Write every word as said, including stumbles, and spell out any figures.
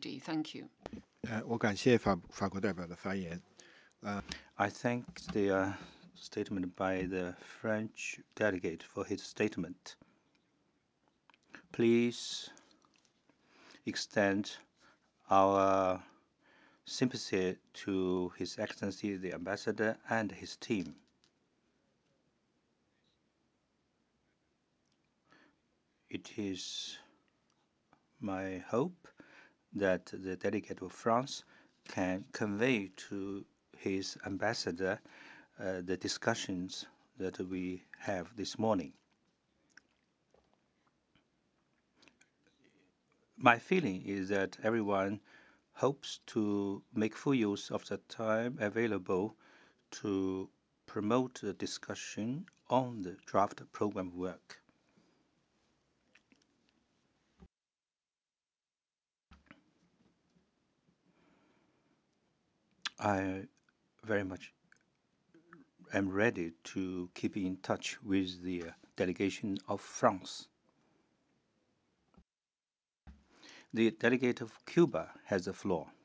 D. Thank you. 呃，我感谢法法国代表的发言。呃， I thank the uh, statement by the French delegate for his statement. Please extend our sympathy to His Excellency the Ambassador and his team. It is my hope that the delegate of France can convey to his ambassador uh, the discussions that we have this morning. My feeling is that everyone hopes to make full use of the time available to promote the discussion on the draft program work. I very much am ready to keep in touch with the delegation of France. The delegate of Cuba has the floor.